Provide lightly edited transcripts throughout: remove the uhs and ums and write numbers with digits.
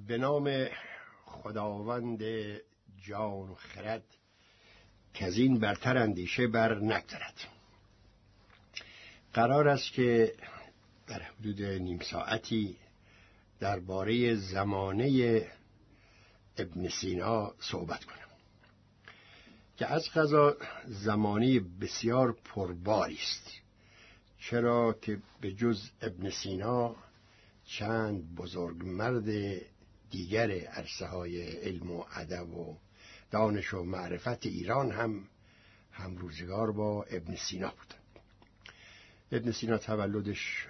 به نام خداوند جان و خرد که از این برتر اندیشه بر نگذرد. قرار است که در حدود نیم ساعتی درباره زمانه ابن سینا صحبت کنم که از قضا زمانه بسیار پرباری است، چرا که به جز ابن سینا چند بزرگمرد دیگر عرصه‌های علم و ادب و دانش و معرفت ایران هم روزگار با ابن سینا بودند. ابن سینا تولدش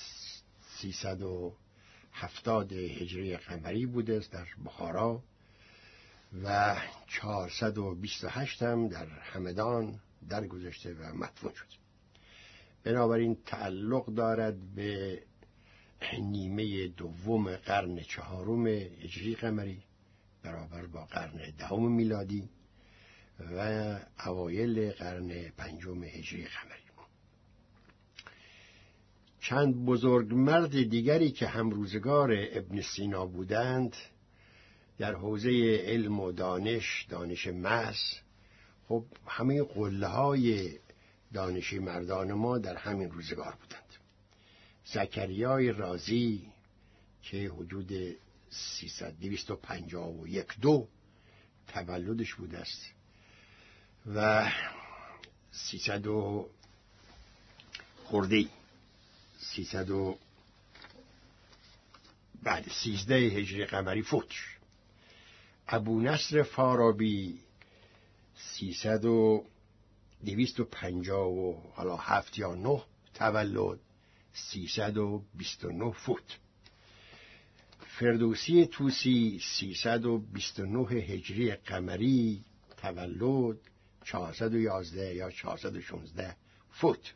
370 هجری قمری بوده است در بخارا و 428 هم در همدان درگذشته و مدفون شد. بنابراین تعلق دارد به نیمه دوم قرن چهارم هجری قمری برابر با قرن دهم میلادی و اوایل قرن پنجم هجری قمری. چند بزرگمرد دیگری که هم روزگار ابن سینا بودند در حوزه علم و دانش محض، خب همه قله‌های دانشی مردان ما در همین روزگار بودند. زکریای رازی که حدود 251 تولدش بوده است و 300 خردی 13 هجری قمری فوت. ابو نصر فارابی 257 یا 9 تولد، 329 فوت. فردوسی طوسی 329 هجری قمری تولد، 411 یا 416 فوت.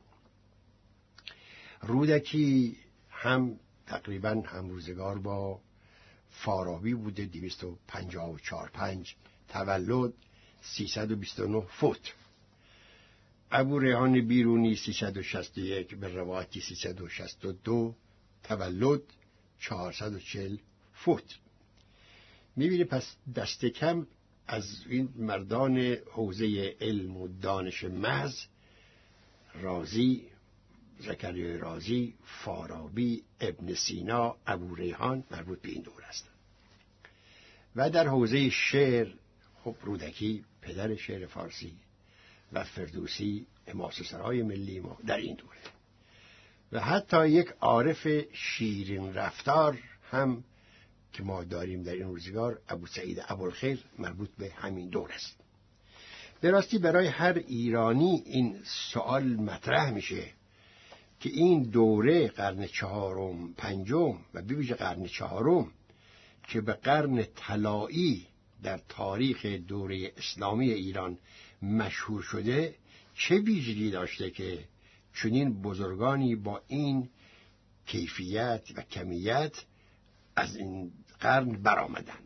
رودکی هم تقریبا هم روزگار با فارابی بوده، 254 تولد، 329 فوت. ابو ریحان بیرونی 361 به روایتی 362 تولد، 440 فوت. می‌بینی پس دست کم از این مردان حوزه علم و دانش محض، رازی، زکریای رازی، فارابی، ابن سینا، ابو ریحان مربوط به این دور هستند. و در حوزه شعر خب رودکی پدر شعر فارسی و فردوسی حماسه سرای ملی ما در این دوره و حتی یک عارف شیرین رفتار هم که ما داریم در این روزگار، ابو سعید ابوالخیر، مربوط به همین دور است. به راستی برای هر ایرانی این سوال مطرح میشه که این دوره قرن چهارم، پنجم و به ویژه قرن چهارم که به قرن طلایی در تاریخ دوره اسلامی ایران مشهور شده، چه ویژگی داشته که چنین بزرگانی با این کیفیت و کمیت از این قرن برآمدند.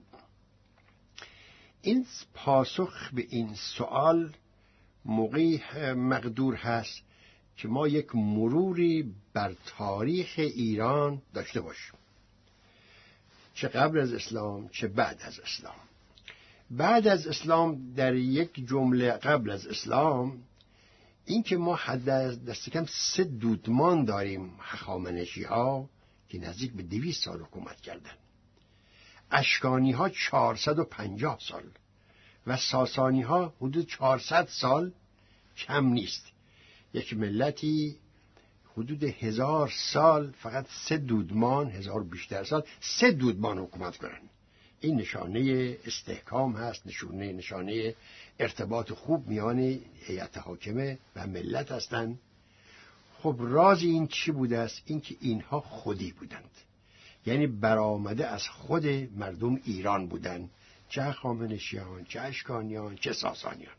این پاسخ به این سوال موقعی مقدور هست که ما یک مروری بر تاریخ ایران داشته باشیم، چه قبل از اسلام چه بعد از اسلام. بعد از اسلام در یک جمله قبل از اسلام این که ما حد از دست کم 3 دودمان داریم، هخامنشی ها که نزدیک به 200 سال حکومت کردند، اشکانی ها 450 سال و ساسانی ها حدود 400 سال کم نیست. یک ملتی حدود 1000 سال فقط 3 دودمان، 1000 بیشتر سال 3 دودمان حکومت کنند. این نشانه استحکام هست، نشانه ارتباط خوب میان هیئت حاکمه و ملت هستند. خب راز این چی بوده است؟ این که اینها خودی بودند، یعنی برآمده از خود مردم ایران بودند، چه هخامنشیان، چه اشکانیان، چه ساسانیان.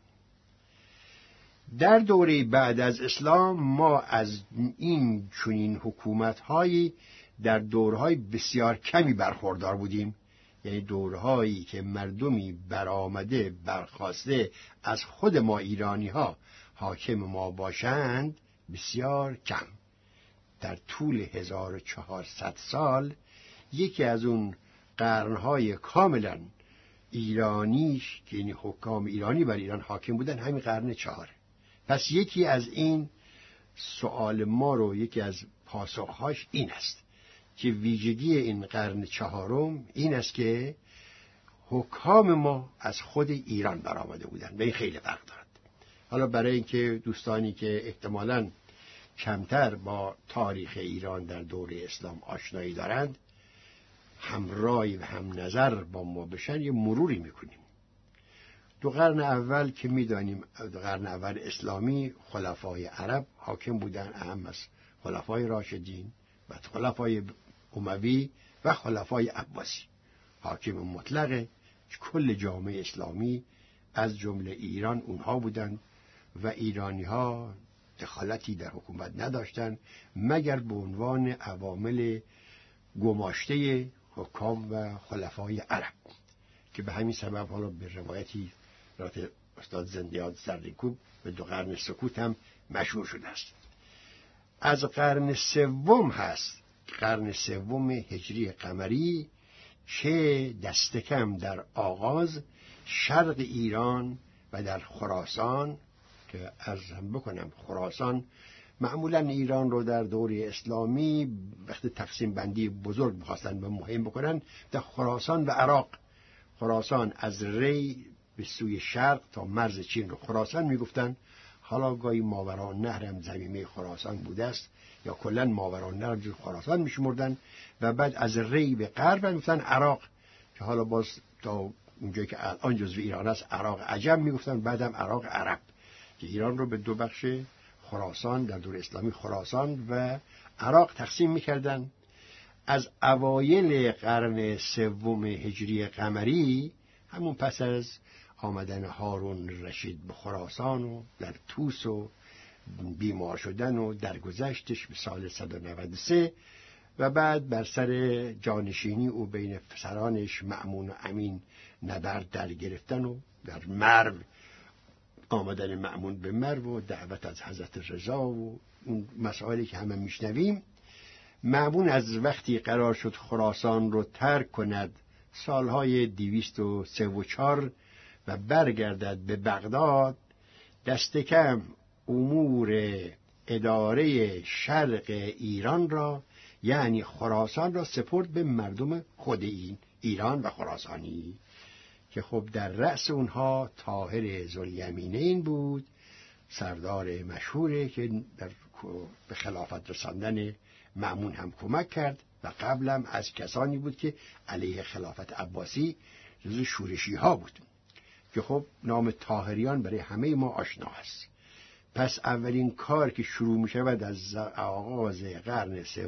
در دوره بعد از اسلام ما از این چنین حکومت‌هایی در دورهای بسیار کمی برخوردار بودیم، یعنی دورهایی که مردمی برآمده برخاسته از خود ما ایرانی‌ها حاکم ما باشند بسیار کم. در طول 1400 سال یکی از اون قرنهای کاملا ایرانیش که یعنی حکام ایرانی بر ایران حاکم بودن همین قرن 4. پس یکی از این سوال ما رو، یکی از پاسخهاش این است که ویژگی این قرن 4 این است که حکام ما از خود ایران برآمده بودن و این خیلی فرق دارد. حالا برای اینکه دوستانی که احتمالاً کمتر با تاریخ ایران در دوره اسلام آشنایی دارند همرای و هم نظر با ما بشن یه مروری میکنیم. دو قرن اول که میدانیم، دو قرن اول اسلامی خلفای عرب حاکم بودن، اهم از خلفای راشدین و خلفای اموی و خلفای عباسی. حاکم مطلقه کل جامعه اسلامی از جمله ایران اونها بودند و ایرانی ها دخالتی در حکومت نداشتند مگر به عنوان عوامل گماشته حکام و خلفای عرب که به همین سبب حالا به روایتی رات استاد زندیات زرینکوب به دو قرن سکوت هم مشهور شده است. از قرن 3 هست، قرن 3 هجری قمری، که دست کم در آغاز شرق ایران و در خراسان، که عرض هم بکنم خراسان معمولا ایران رو در دوره اسلامی وقتی تقسیم بندی بزرگ می‌خواستن و مهم بکنن در خراسان و عراق. خراسان از ری به سوی شرق تا مرز چین رو خراسان میگفتن. حالا گاهی ماورالنهر هم زمینه خراسان بوده است یا کلا ماورالنهر جو خراسان میشمردن و بعد از ری به غرب میگفتن عراق، که حالا باز تا اونجایی که الان جزو ایران است عراق عجم میگفتن، بعدم عراق عرب، که ایران رو به دو بخش خراسان در دور اسلامی خراسان و عراق تقسیم میکردن. از اوایل قرن 3 هجری قمری، همون پس از آمدن هارون رشید به خراسان و در طوس و بیمار شدن و درگذشتش به سال 193 و بعد بر سر جانشینی او بین پسرانش مأمون و امین نبرد در گرفتن و در مرو آمدن مأمون به مرو و دعوت از حضرت رضا و اون مسائلی که همه میشنویم. مأمون از وقتی قرار شد خراسان رو ترک کند سالهای 203 و 4 و برگردد به بغداد، دست کم امور اداره شرق ایران را یعنی خراسان را سپرد به مردم خود این ایران و خراسانی، که خب در رأس اونها طاهر ذوالیمینین بود، سردار مشهوره که به خلافت رساندن مأمون هم کمک کرد و قبلم از کسانی بود که علیه خلافت عباسی جزو شورشی ها بود، که خب نام طاهریان برای همه ما آشنا است. پس اولین کار که شروع می شود از آغاز قرن 3،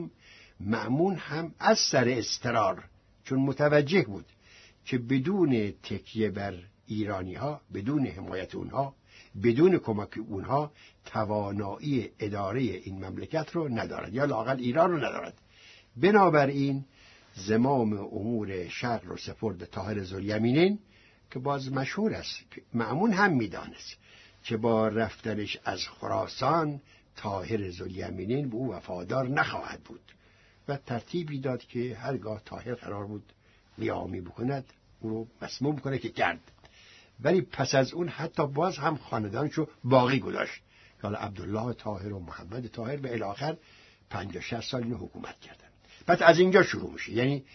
مأمون هم از سر اضطرار، چون متوجه بود که بدون تکیه بر ایرانی ها، بدون حمایت اونها، بدون کمک اونها توانایی اداره این مملکت رو ندارد یا لااقل ایران رو ندارد. بنابراین زمام امور شرق رو سپرد به طاهر ذوالیمینین، که باز مشهور است که مأمون هم میدانست که با رفتنش از خراسان طاهر ذوالیمینین به او وفادار نخواهد بود و ترتیبی داد که هرگاه طاهر قرار بود لیامی بکند او رو مسموم کنه، که کرد. ولی پس از اون حتی باز هم خاندانشو باقی گذاشت که حالا عبدالله طاهر و محمد طاهر به الاخر 50-60 سال اینو حکومت کردن. پس از اینجا شروع میشه، یعنی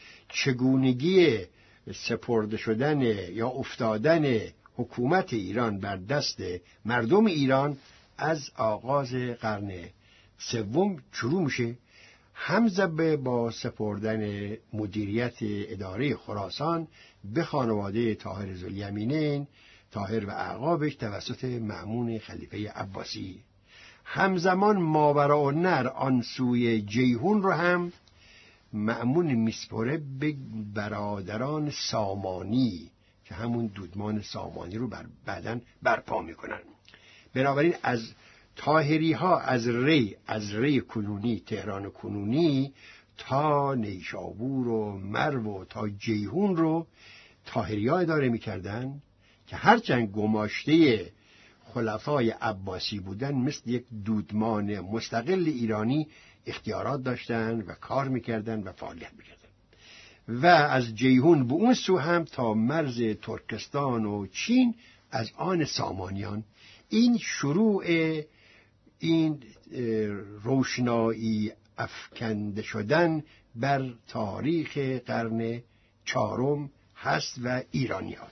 چگونگی سپرده شدن یا افتادن حکومت ایران بر دست مردم ایران از آغاز قرن 3 شروع میشه، همزبه با سپردن مدیریت اداره خراسان به خانواده طاهر ذوالیمینین، طاهر و اعقابش توسط مأمون خلیفه عباسی. همزمان ماوراءالنهر آن سوی جیهون رو هم مأمون میسپره به برادران سامانی که همون دودمان سامانی رو بعداً برپا میکنن. بنابراین از طاهری ها از ری کنونی، تهران کنونی تا نیشابور و مرو و تا جیهون رو طاهری ها اداره میکردن، که هرچند گماشته خلفای عباسی بودن مثل یک دودمان مستقل ایرانی اختیارات داشتن و کار میکردن و فعالیت میکردن. و از جیهون به اون سو هم تا مرز ترکستان و چین از آن سامانیان. این شروع این روشنایی افکنده شدن بر تاریخ قرن چهارم هست و ایرانیان.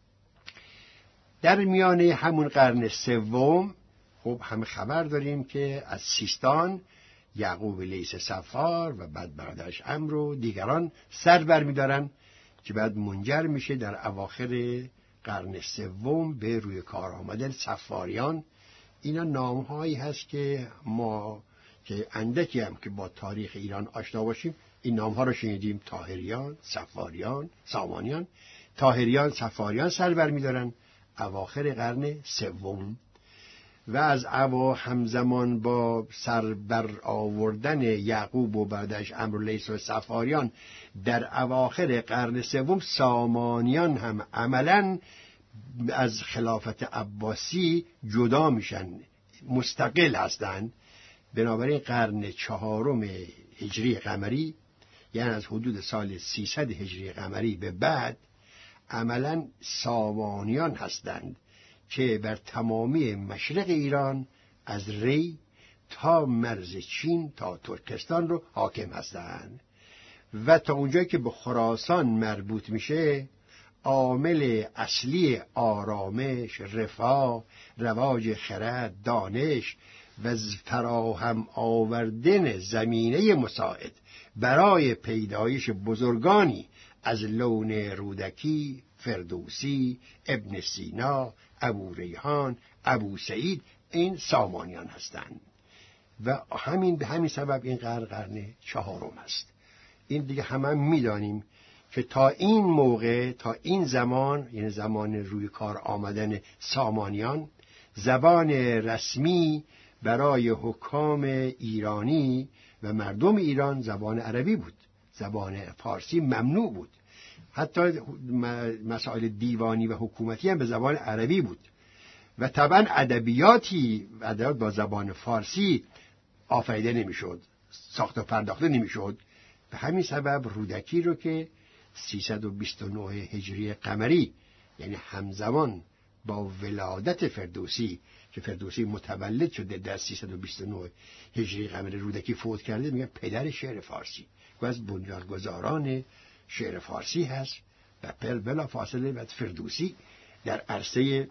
در میانه همون قرن سوم خب همه خبر داریم که از سیستان یعقوب لیث صفار و بعد برادرش عمرو و دیگران سر برمی‌دارن که بعد منجر میشه در اواخر قرن سوم به روی کار آمدن صفاریان. اینا نام‌هایی هست که ما که اندکی هم که با تاریخ ایران آشنا باشیم این نام‌ها رو شنیدیم: طاهریان، صفاریان، سامانیان. طاهریان، صفاریان سر برمی‌دارن اواخر قرن سوم و از همزمان با سر بر آوردن یعقوب و بعدش عمرو لیث و صفاریان در اواخر قرن سوم سامانیان هم عملاً از خلافت عباسی جدا میشن، مستقل هستند. بنابراین قرن چهارم هجری قمری، یعنی از حدود سال 300 هجری قمری به بعد، عملاً سامانیان هستند که بر تمامی مشرق ایران از ری تا مرز چین تا ترکستان رو حاکم هستند و تا اونجایی که به خراسان مربوط میشه عامل اصلی آرامش، رفاه، رواج خرد، دانش و فراهم آوردن زمینه مساعد برای پیدایش بزرگانی از لون رودکی، فردوسی، ابن سینا، ابو ریحان، ابو سعید، این سامانیان هستند و به همین سبب این قرن چهارم است. این دیگه همه میدانیم که تا این موقع، تا این زمان، یعنی زمان روی کار آمدن سامانیان، زبان رسمی برای حکام ایرانی و مردم ایران زبان عربی بود. زبان فارسی ممنوع بود. حتی مسائل دیوانی و حکومتی هم به زبان عربی بود و طبعا ادبیات با زبان فارسی آفریده نمیشد، ساخت و پرداخته نمیشد. به همین سبب رودکی رو که 329 هجری قمری، یعنی همزمان با ولادت فردوسی، که فردوسی متولد شده در 329 هجری قمری، رودکی فوت کرده، میگن پدر شعر فارسی و از بنیانگذاران شعر فارسی هست و بلا فاصله بعد فردوسی در عرصه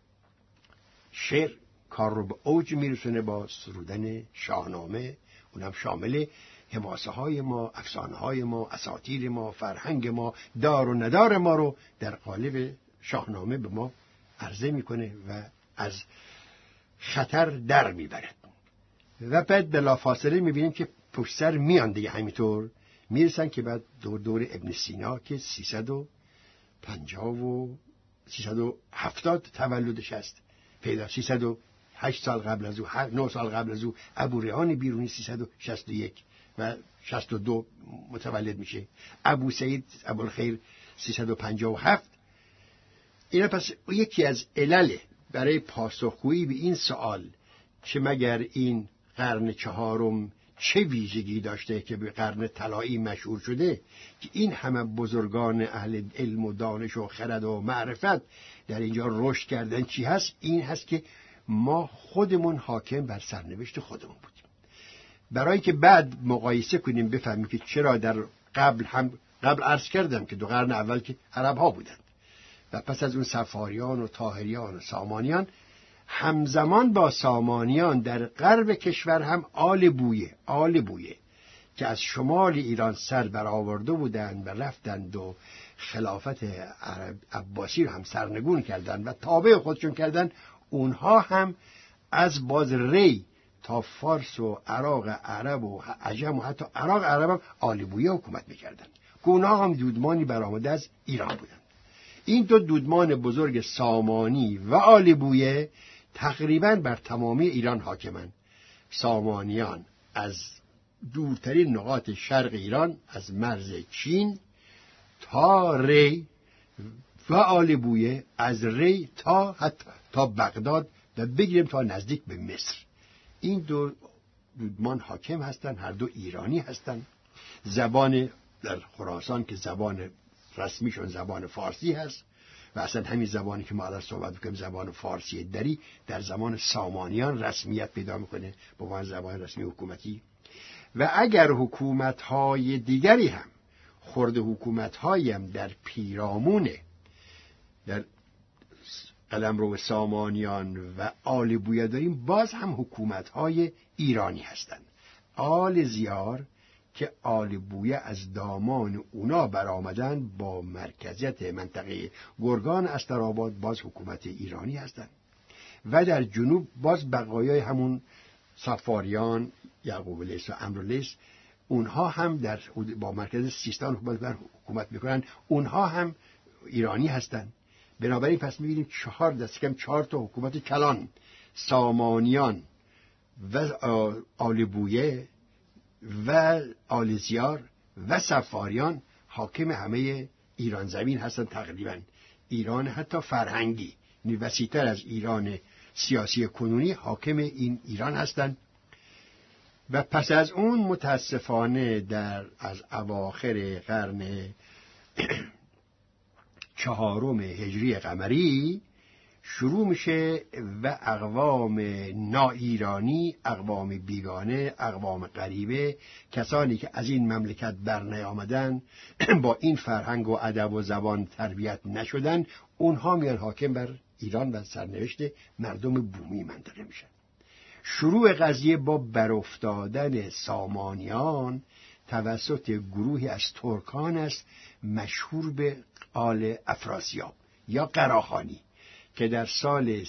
شعر کار رو به اوج میرسونه با سرودن شاهنامه. اونم شامل حماسه های ما، افسانه های ما، اساطیر ما، فرهنگ ما، دار و ندار ما رو در قالب شاهنامه به ما عرضه میکنه و از خطر در میبره. و بعد بلافاصله میبینیم که پشت سر میان دیگه همینطور میرسن که بعد دور ابن سینا که 350 و 370 تولدش هست، پیدا 308 سال قبل از او، 9 سال قبل از او ابو ریحان بیرونی 361 و 62 متولد میشه، ابو سعید ابوالخیر 357. اینا پس یکی از علل برای پاسخگویی به این سوال که مگر این قرن چهارم چه ویژگی داشته که به قرن طلایی مشهور شده که این همه بزرگان اهل علم و دانش و خرد و معرفت در اینجا رشد کردن، چی هست؟ این هست که ما خودمون حاکم بر سرنوشت خودمون بودیم. برای که بعد مقایسه کنیم بفهمیم که چرا در قبل عرض کردم که دو قرن اول که عرب ها بودند و پس از اون صفاریان و طاهریان و سامانیان، همزمان با سامانیان در غرب کشور هم آل بویه که از شمال ایران سر برآورده بودند و رفتند و خلافت عباسی رو هم سرنگون کردند و تابع خودشون کردند. اونها هم از باز ری تا فارس و عراق عرب و عجم و حتی عراق عرب هم آل بویه حکومت میکردند که اونها هم دودمانی برآمده از ایران بودند. این دو دودمان بزرگ سامانی و آل بویه تقریباً بر تمامی ایران حاکمند. سامانیان از دورترین نقاط شرق ایران، از مرز چین تا ری، و آل بویه از ری تا بغداد و بگیریم تا نزدیک به مصر. این دو دودمان حاکم هستند، هر دو ایرانی هستند. زبان در خراسان که زبان رسمیشون زبان فارسی هست و اصلا همین زبانی که ما الان صحبت می‌کنیم زبان فارسی دری در زمان سامانیان رسمیت پیدا می‌کنه به عنوان زبان رسمی حکومتی. و اگر حکومت‌های دیگری هم خرد حکومت‌هایی هم در پیرامون در قلمرو سامانیان و آل بویه داریم، باز هم حکومت‌های ایرانی هستند. آل زیار که آل بویه از دامان اونا برآمدن با مرکزیت منطقه گرگان استرآباد، باز حکومت ایرانی هستند. و در جنوب باز بقایای همون صفاریان، یعقوب لیث و عمرو لیث، اونها هم در با مرکز سیستان حکومت میکنن، اونها هم ایرانی هستند. بنابراین پس میبینیم چهار تا حکومت کلان، سامانیان و آل بویه و آل زیار و صفاریان حاکم همه ایران زمین هستند. تقریبا ایران حتی فرهنگی وسیع‌تر از ایران سیاسی کنونی حاکم این ایران هستند. و پس از اون متاسفانه از اواخر قرن 4 هجری قمری شروع میشه و اقوام ناایرانی، اقوام بیگانه، اقوام غریبه، کسانی که از این مملکت برنیامدن، با این فرهنگ و ادب و زبان تربیت نشدن، اونها میان حاکم بر ایران و سرنوشت مردم بومی منطقه میشن. شروع قضیه با برافتادن سامانیان توسط گروهی از ترکان است مشهور به آل افراسیاب یا قراخانی که در سال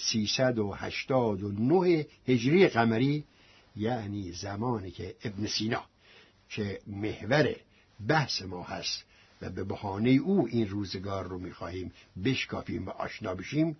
389 هجری قمری، یعنی زمانی که ابن سینا که محور بحث ما هست و به بهانه او این روزگار رو می‌خواهیم بشکافیم و آشنا بشیم،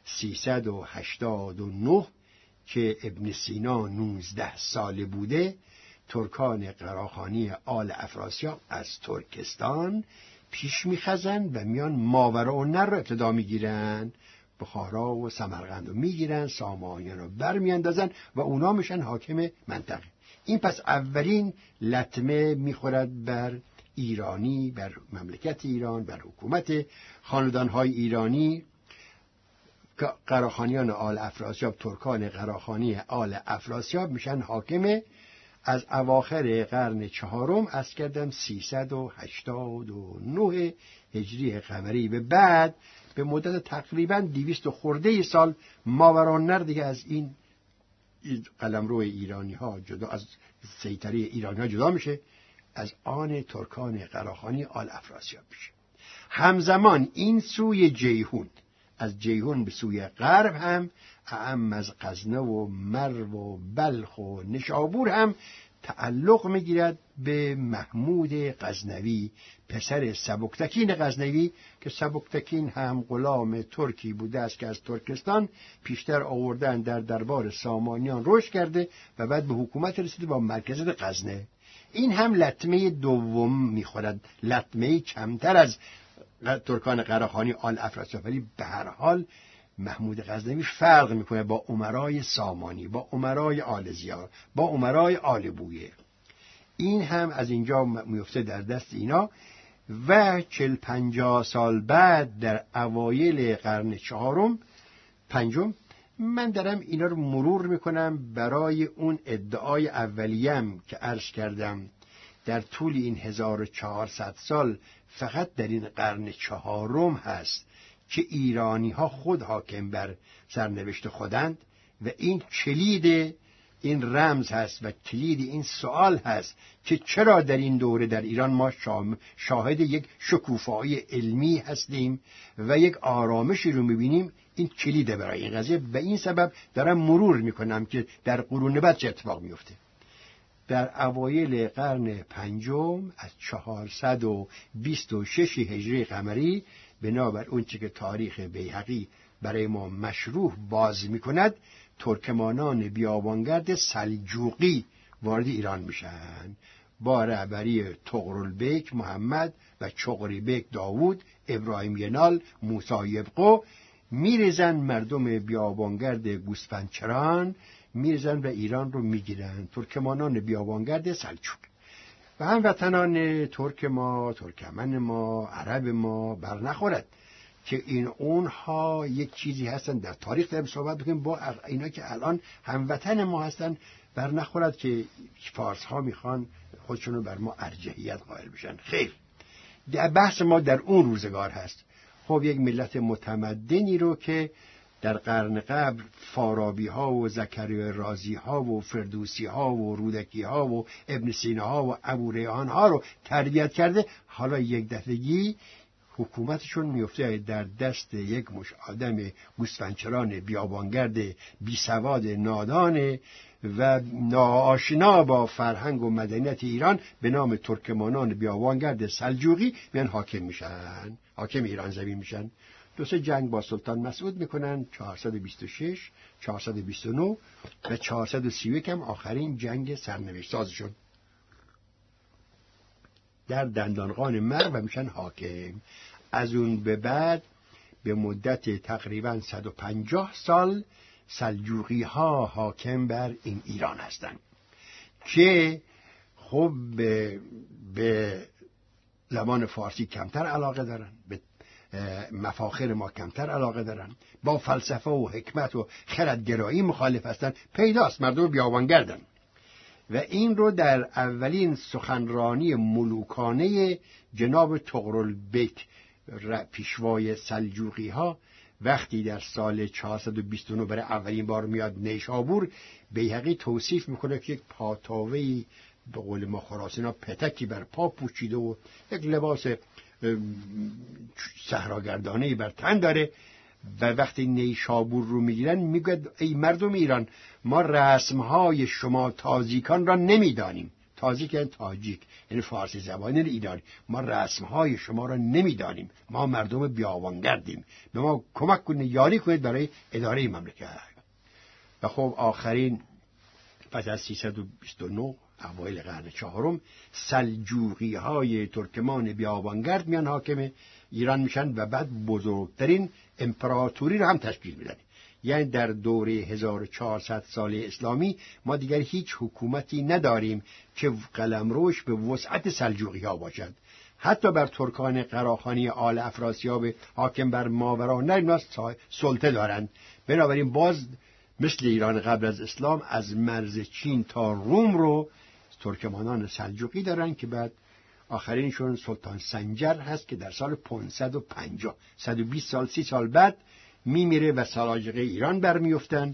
389 که ابن سینا 19 ساله بوده، ترکان قراخانی آل افراسیاب از ترکستان پیش می‌خزن و میان ماوراءالنهر رو ابتدا می‌گیرن، بخارا و سمرقند رو می‌گیرن، سامانیان رو برمی‌اندازن و اونا میشن حاکم منطقه. این پس اولین لطمه می‌خورد بر ایرانی، بر مملکت ایران، بر حکومت خاندان‌های ایرانی. قراخانیان آل افراسیاب، ترکان قراخانی آل افراسیاب میشن حاکم از اواخر قرن 4 از کردم 389 هجری قمری به بعد به مدت تقریبا 200 خورده سال ماوراءالنهر دیگه از این قلمرو ایرانی ها جدا، از سیطره ایرانی ها جدا میشه، از آن ترکان قراخانی آل افراسیاب میشه. همزمان این سوی جیهون، از جیهون به سوی غرب هم اعم از غزنه و مرو و بلخ و نشابور هم تعلق میگیرد به محمود غزنوی، پسر سبکتکین غزنوی که سبکتکین هم غلام ترکی بوده است که از ترکستان پیشتر آوردن در دربار سامانیان رشد کرده و بعد به حکومت رسیده با مرکزیت غزنه. این هم لطمه دوم میخورد، لطمه کمتر از ترکان قراخانی آل افراسیاب، ولی به هر حال محمود غزنوی فرق میکنه با امرای سامانی، با امرای آل زیار، با امرای آل بویه. این هم از اینجا میفته در دست اینا و 40-50 سال بعد در اوایل قرن 4-5 من دارم اینا رو مرور میکنم برای اون ادعای اولیم که عرض کردم در طول این 1400 سال فقط در این قرن 4 هست که ایرانی ها خود حاکم بر سرنوشت خودند و این کلید این رمز هست و کلید این سوال هست که چرا در این دوره در ایران ما شاهد یک شکوفایی علمی هستیم و یک آرامشی رو میبینیم. این کلیده برای این قضیه و این سبب دارم مرور میکنم که در قرون بعد چه اتفاق میفته. در اوایل قرن 5 از 426 هجری قمری بنابر اون چه که تاریخ بیهقی برای ما مشروح باز میکند، ترکمانان بیابانگرد سلجوقی وارد ایران میشن با رهبری طغرلبیک محمد و چغریبیک داوود، ابراهیم ینال، موسی یبقو. میریزن مردم بیابانگرد گوسفندچران، میریزن و ایران رو میگیرن، ترکمانان بیابانگرد سلجوق. و هموطنان ترک ما، ترکمن ما، عرب ما بر نخورد که اونها یک چیزی هستن. در تاریخ داریم صحبت بکنیم با اینا که الان هموطن ما هستن، بر نخورد که فارس ها میخوان خودشونو بر ما ارجحیت قائل بشن. خیر، بحث ما در اون روزگار هست. خب یک ملت متمدنی رو که در قرن قبل فارابی ها و زکریا رازی ها و فردوسی ها و رودکی ها و ابن سینا ها و ابو ریحان ها رو تربیت کرده، حالا یک دفعگی حکومتشون میفته در دست یک مش آدم گوسفندچران بیابانگرد بیسواد نادان و ناآشنا با فرهنگ و مدنیت ایران به نام ترکمانان بیابانگرد سلجوقی میان حاکم میشن، حاکم ایران زمین میشن. 2 جنگ با سلطان مسعود میکنن، 426 429 و 431 هم آخرین جنگ سرنوشت سازشون در دندانقان مرو و میشن حاکم. از اون به بعد به مدت تقریبا 150 سال سلجوقی ها حاکم بر این ایران هستند که خب به زبان فارسی کمتر علاقه دارن، به مفاخر ما کمتر علاقه دارن، با فلسفه و حکمت و خردگرایی مخالف هستن. پیداست مردم بیابانگردن و این رو در اولین سخنرانی ملوکانه جناب طغرالبیک پیشوای سلجوقی ها وقتی در سال 429 برای اولین بار میاد نیشابور، بیهقی توصیف میکنه که یک پاتاوی به قول ما خراسینا پتکی بر پا پوشیده و یک لباس صحراگردانه‌ای بر تن داره و وقتی نیشابور رو میگیرن میگه ای مردم ایران، ما رسمهای شما تازیکان را نمیدانیم. تازیک یعنی تاجیک، یعنی فارسی زبان ایرانی. ما رسمهای شما را نمیدانیم، ما مردم بیابانگردیم، به ما کمک کنید، یاری کنید برای اداره مملکت. و خب آخرین پس از 329 اوایل قرن 4 سلجوقی های ترکمان بیابانگرد میان حاکم ایران میشن و بعد بزرگترین امپراتوری رو هم تشکیل میدن. یعنی در دوره 1400 سال اسلامی ما دیگر هیچ حکومتی نداریم که قلمروش به وسعت سلجوقی ها باشد. حتی بر ترکان قراخانی آل افراسیاب حاکم بر ماوراءالنهر اینا سلطه دارند. بنابراین باز مثل ایران قبل از اسلام از مرز چین تا روم رو ترکمانان سلجوقی دارن که بعد آخرینشون سلطان سنجر هست که در سال 550 120 سال 30 سال بعد میمیره و سلاجقه ایران برمیفتن.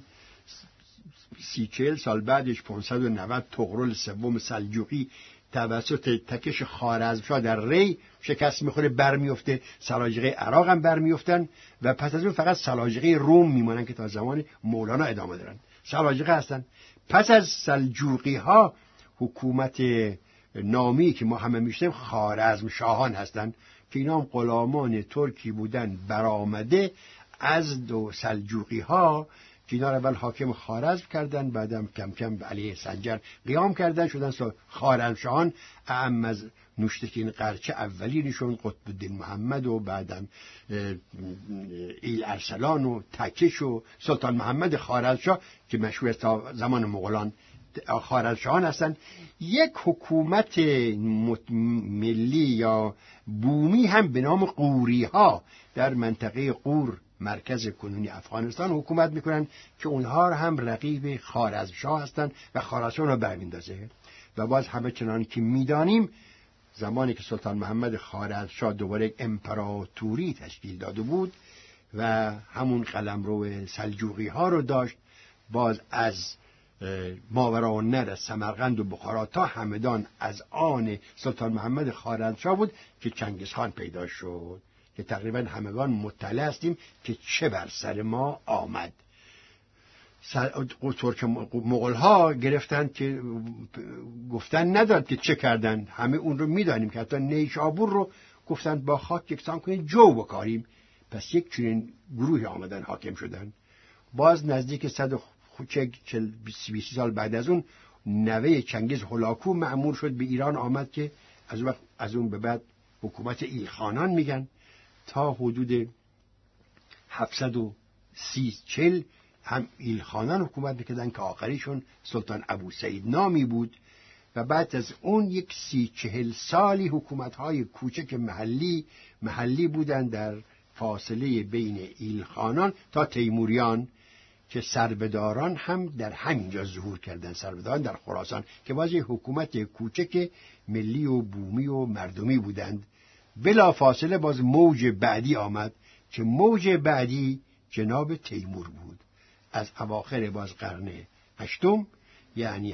30-40 سال بعدش 590 طغرل سوم سلجوقی توسط تکش خوارزمشاه در ری شکست میخوره، برمیفته. سلاجقه عراق هم برمیفتن و پس از اون فقط سلاجقه روم میمونن که تا زمان مولانا ادامه دارن. سلاجقه هستن. پس از سلجوقی ها حکومت نامی که ما همه میشنیم خوارزمشاهان هستن که اینا هم غلامان ترکی بودن برآمده از دو سلجوقی ها که اینا رو اول حاکم خوارزم کردن، بعدم کم کم علیه سنجر قیام کردن، شدن خوارزمشاهان. اعم از نوشتکین قرچه اولینشون قطب الدین محمد و بعدم ایل ارسلان و تکش و سلطان محمد خوارزمشاه که مشهور تا زمان مغولان خوارزمشاهان هستن. یک حکومت ملی یا بومی هم به نام قوری ها در منطقه قور مرکز کنونی افغانستان حکومت میکنن که اونها هم رقیب خوارزمشاه هستن و خوارزمشاه رو برمیندازه. و باز همه چنان که میدانیم زمانی که سلطان محمد خوارزمشاه دوباره یک امپراتوری تشکیل داده بود و همون قلمرو سلجوقی ها رو داشت، باز از ماوراءالنهر، از سمرقند و بخارا تا همدان از آن سلطان محمد خوارزمشاه بود که چنگیزخان پیدا شد که تقریبا همگان مطلع هستیم که چه بر سر ما آمد. ترک مغول ها گرفتن که گفتن نداد که چه کردن، همه اون رو میدانیم که حتی نیشابور رو گفتن با خاک یکسان کنید جو بکاریم. پس یک چنین گروهی آمدن حاکم شدن. باز نزدیک 120 سال بعد از اون نوه چنگیز هولاکو مأمور شد به ایران آمد که از اون به بعد حکومت ایلخانان میگن تا حدود 730-40 هم ایلخانان حکومت میکردن که آخریشون سلطان ابو سعید نامی بود و بعد از اون یک 30-40 سالی حکومت‌های کوچک محلی بودند در فاصله بین ایلخانان تا تیموریان که سربداران هم در همینجا ظهور کردند. سربداران در خراسان که باز یک حکومت کوچک ملی و بومی و مردمی بودند. بلا فاصله باز موج بعدی آمد که موج بعدی جناب تیمور بود. از اواخر باز قرن هشتم، یعنی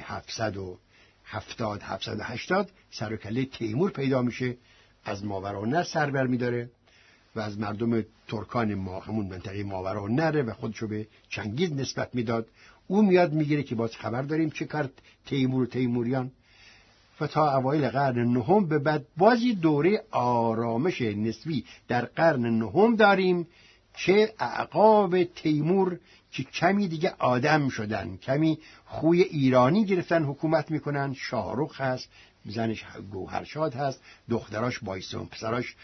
770-780 سر و کله تیمور پیدا میشه، از ماوراءالنهر سر بر میداره و از مردم ترکان همون منطقه ماوراءالنهر و خودشو به چنگیز نسبت میداد. او میاد میگیره که باز خبر داریم چه کرد تیمور و تیموریان. و تا اوایل قرن نهم به بعد بازی دوره آرامش نسبی در قرن نهم داریم که اعقاب تیمور که کمی دیگه آدم شدن، کمی خوی ایرانی گرفتن، حکومت میکنن. شاهرخ هست، زنش گوهرشاد هست، دختراش بایسون، پسراش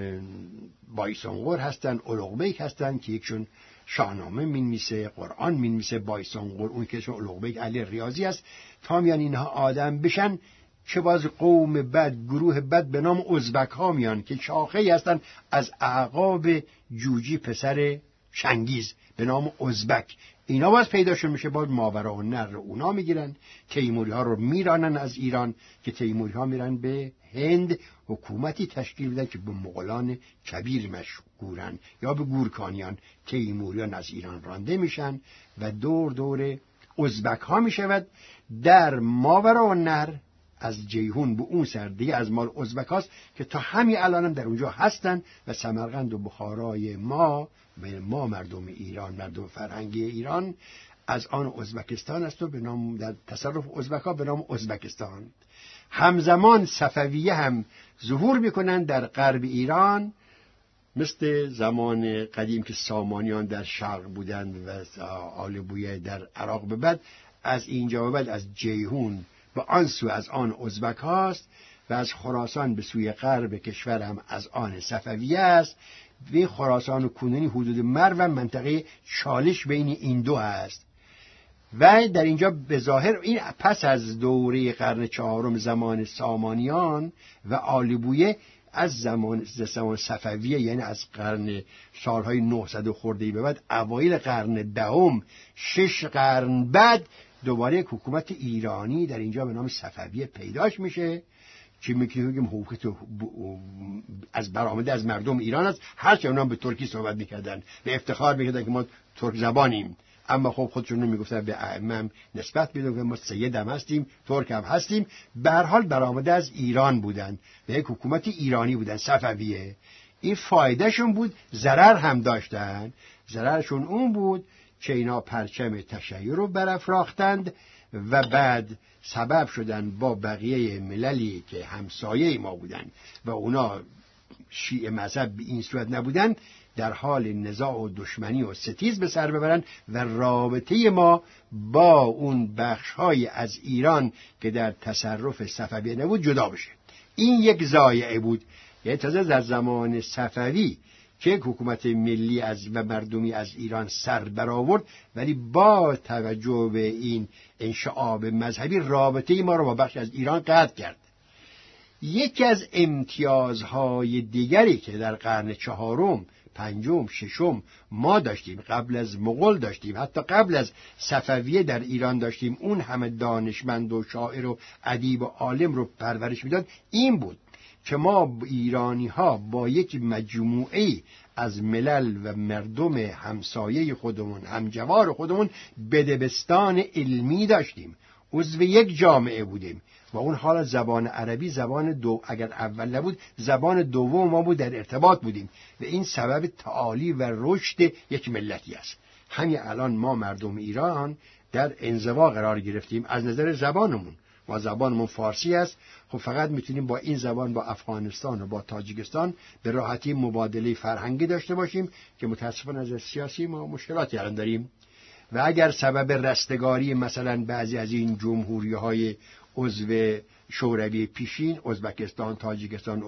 بایسونقر هستن، اولوغبیک هستن که یکشون شاهنامه مینویسه، قرآن مینویسه، بایسونقر اون که اولوغبیک اهل ریاضی است. تا میان اینها آدم بشن چه باز قوم بد، گروه بد به نام ازبک ها میان که شاخه هستن از اعقاب جوجی پسر چنگیز به نام ازبک. اینا باز پیداشون میشه، باز ماوراءالنهر رو اونا میگیرن، تیموری ها رو میرانن از ایران که تیموری ها میرن به هند، حکومتی تشکیل بدن که به مغولان کبیر مشهورن یا به گورکانیان. تیموریان از ایران رانده میشن و دور دور ازبک ها میشود. در ماوراءالنهر از جیهون به اون سر دیگه از مال ازبک هاست که تا همین الان هم در اونجا هستن و سمرقند و بخارای ما مردم ایران، مردم فرهنگی ایران از آن ازبکستان است و به نام در تصرف ازبک ها به نام ازبکستان. همزمان صفویه هم ظهور میکنن در غرب ایران، مثل زمان قدیم که سامانیان در شرق بودند و آل بویه در عراق. به بعد از اینجا به بعد از جیهون به آن سو از آن ازبک هاست و از خراسان به سوی غرب کشور هم از آن صفویه است. و خراسان و کنونی حدود مرو منطقه چالش بین این دو است و در اینجا به ظاهر این پس از دوره قرن چهارم زمان سامانیان و آل بویه از زمان صفویه، یعنی از قرن سالهای 900 خرده‌ای به بعد اوایل قرن دهم، 6 قرن بعد دوباره یک حکومت ایرانی در اینجا به نام صفویه پیداش میشه که میگیم حکومت از برآمده از مردم ایران است. هرچه اونا به ترکی صحبت میکردن و افتخار میکردن که ما ترک زبانیم، اما خب خودشون میگفتن به ائمه نسبت میدادن که ما سید هم هستیم، ترک هم هستیم. به هر حال برآمده از ایران بودن و یک حکومت ایرانی بودن صفویه. این فایدهشون بود، ضرر هم داشتن. ضررشون اون بود که اینا پرچم تشیع رو برافراختند و بعد سبب شدن با بقیه مللی که همسایه ما بودن و اونا شیعه مذهب به این صورت نبودن، در حال نزاع و دشمنی و ستیز به سر ببرن و رابطه ما با اون بخش‌های از ایران که در تصرف صفویه نبود جدا بشه. این یک ضایعه بود. یعنی تازه در زمان صفوی که حکومت ملی و مردمی از ایران سر برآورد، ولی با توجه به این انشعاب مذهبی رابطه ما رو با بخش از ایران قطع کرد. یکی از امتیازهای دیگری که در قرن چهارم، پنجم، ششم ما داشتیم، قبل از مغول داشتیم، حتی قبل از صفویه در ایران داشتیم، اون همه دانشمند و شاعر و ادیب و عالم رو پرورش میداد، این بود که ما ایرانی ها با یک مجموعه از ملل و مردم همسایه خودمون، همجوار خودمون بدبستان علمی داشتیم، عضو یک جامعه بودیم و اون حالا زبان عربی زبان اگر اول نبود زبان دوم ما بود، در ارتباط بودیم و این سبب تعالی و رشد یک ملتی است. همین الان ما مردم ایران در انزوا قرار گرفتیم از نظر زبانمون. ما زبانمون فارسی است، خب فقط میتونیم با این زبان با افغانستان و با تاجیکستان به راحتی مبادله فرهنگی داشته باشیم که متاسفانه از سیاسی ما مشکلاتی الان داریم. و اگر سبب رستگاری مثلا بعضی از این جمهوری‌های عضو شوروی پیشین، ازبکستان، تاجیکستان،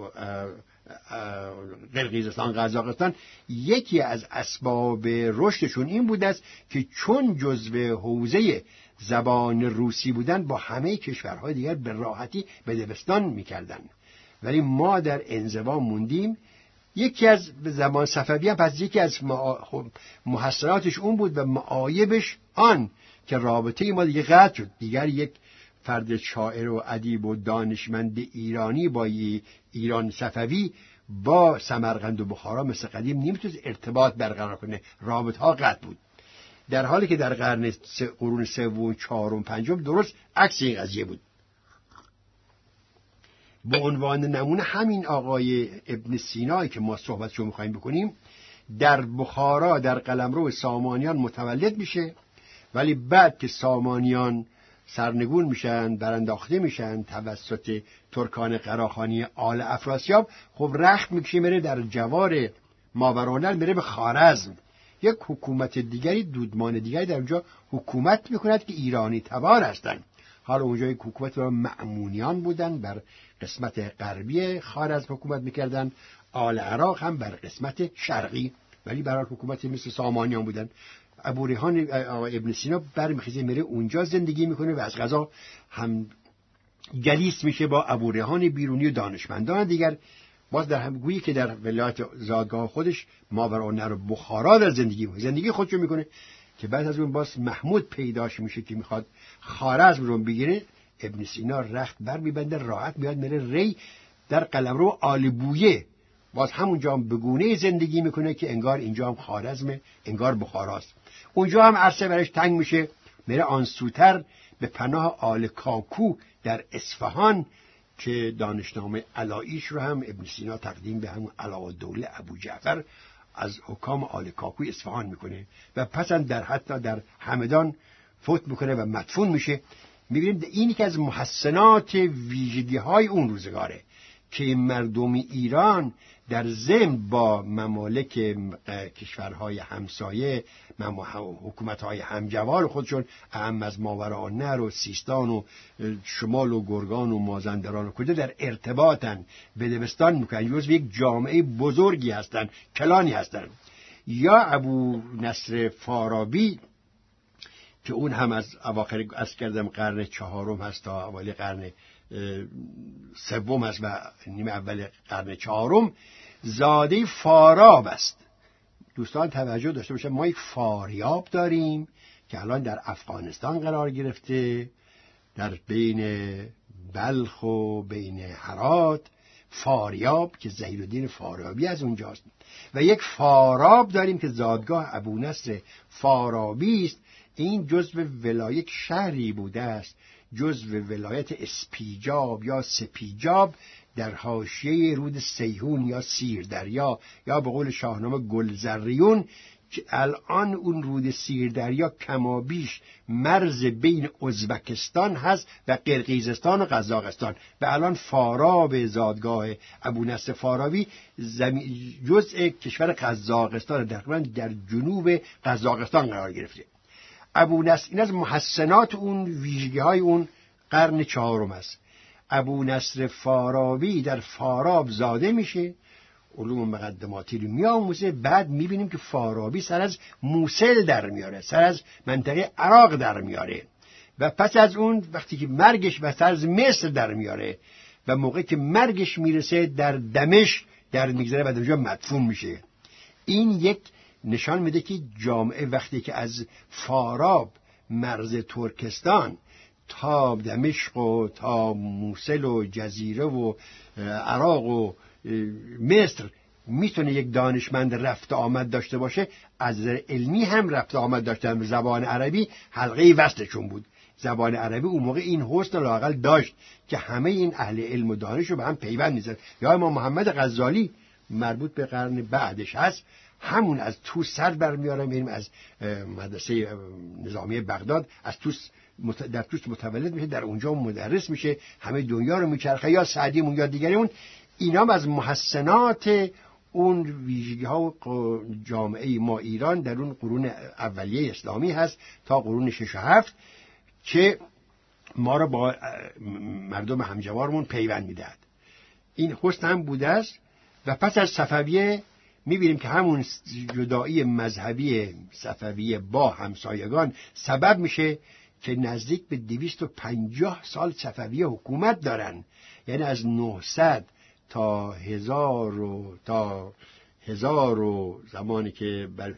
قرقیزستان، قزاقستان، یکی از اسباب رشدشون این بوده است که چون جزو حوزه زبان روسی بودن با همه کشورهای دیگر به راحتی بدبستان میکردن، ولی ما در انزوا موندیم. یکی از زبان صفوی هم پس یکی از محصناتش اون بود و معایبش آن که رابطه ما دیگه قطع شد. دیگر یک فرد شاعر و ادیب و دانشمند ایرانی با ایران صفوی با سمرقند و بخارا مثل قدیم نمیتونست ارتباط برقرار کنه، رابطه ها قطع بود. در حالی که در قرون سوم، چهارم، پنجم درست عکس این قضیه بود. به عنوان نمونه همین آقای ابن سینایی که ما صحبتشو میخوایم بکنیم در بخارا در قلمرو سامانیان متولد میشه، ولی بعد که سامانیان سرنگون میشن، برانداخته میشن توسط ترکان قراخانی آل افراسیاب، خب رخت میکشه میره در جوار ماورانهر، میره به خوارزم. یک حکومت دیگری، دودمان دیگری در اونجا حکومت میکند که ایرانی تبار هستن. حالا اونجا یک حکومت مأمونیان بودن، بر قسمت غربی خوارزم حکومت میکردن، آل عراق هم بر قسمت شرقی، ولی برای حکومت مثل سامانیان بودن. ابو ریحان ابن سینا برمیخیزه میره اونجا زندگی میکنه و از قضا هم جلیس میشه با ابو ریحان بیرونی و دانشمندان دیگر. باز در هم گویی که در ولایت زادگاه خودش ماورانهر و بخارا در زندگی خودشو میکنه، که بعد از اون باز محمود پیداش میشه که میخواد خوارزم رو بگیره. ابن سینا رخت بر میبنده، راحت میاد میره ری در قلمرو آل بویه، باز همونجا هم به گونه زندگی میکنه که انگار اینجا هم خوارزمه، انگار بخاراست. اونجا هم عرصه برش تنگ میشه، میره آنسوتر به پناه آل کاکو در اصفهان که دانشنامه علاییش رو هم ابن سینا تقدیم به همون علاءالدوله ابو جعفر از حکام آل کاکو اصفهان میکنه و پسن حتی در همدان فوت میکنه و مدفون میشه. میبینیم این که از محسنات ویژگی های اون روزگاره که مردم ایران در ضمن با ممالک کشورهای همسایه، حکومت‌های همجوار خودشون، اهم از ماوراءالنهر و سیستان و شمال و گرگان و مازندران و کجا در ارتباطن، بدبستان میکنن، جزو یک جامعه بزرگی هستن، کلانی هستن. یا ابو نصر فارابی که اون هم از اواخر قرن چهارم هست تا اوایل قرن سوم است و نیمه اول قرن چهارم، زاده فاراب است. دوستان توجه داشته باشید، ما یک فاریاب داریم که الان در افغانستان قرار گرفته، در بین بلخ و بین هرات. فاریاب که ظهیرالدین فارابی از اونجاست. و یک فاراب داریم که زادگاه ابو نصر فارابی است. این جزو ولایت شهری بوده است، جزو ولایت اسپیجاب یا سپیجاب در حاشیه رود سیهون یا سیردریا، یا به قول شاهنامه گلزریون، که الان اون رود سیردریا کمابیش مرز بین ازبکستان هست و قرقیزستان و قزاقستان. و الان فاراب زادگاه ابو نصر فارابی جزء کشور قزاقستان، در جنوب قزاقستان قرار گرفته. ابو نصر این از محسنات اون ویژگی‌های اون قرن چهارم است. ابو نصر فارابی در فاراب زاده میشه، علوم مقدماتی رو میآموزه. بعد میبینیم که فارابی سر از موصل در میاره، سر از منطقه عراق در میاره و پس از اون وقتی که مرگش و سر از مصر در میاره و موقعی که مرگش میرسه در دمشق در میگذره و در اونجا مدفون میشه. این یک نشان میده که جامعه وقتی که از فاراب مرز ترکستان تا دمشق و تا موصل و جزیره و عراق و مصر میتونه یک دانشمند رفت آمد داشته باشه، از نظر علمی هم رفت آمد داشته. زبان عربی حلقه وصلشون بود. زبان عربی اون موقع این حسن لااقل داشت که همه این اهل علم و دانش رو به هم پیوند می‌زد. یا امام محمد غزالی مربوط به قرن بعدش هست، همون از توس سر برمیاره، میریم از مدرسه نظامی بغداد از توس در توس متولد میشه، در اونجا مدرس میشه، همه دنیا رو میچرخه. یا سعدیمون یا دیگریمون، اینا از محسنات اون ویژگی ها و جامعه ما ایران در اون قرون اولیه اسلامی هست تا قرون 6 و 7 که ما رو با مردم همجوارمون پیوند میدهد. این حسن هم بوده است. و پس از صفویه میبینیم که همون جدایی مذهبی صفویه با همسایگان سبب میشه که نزدیک به 250 سال صفویه حکومت دارن، یعنی از 900 تا 1000 و زمانی که بر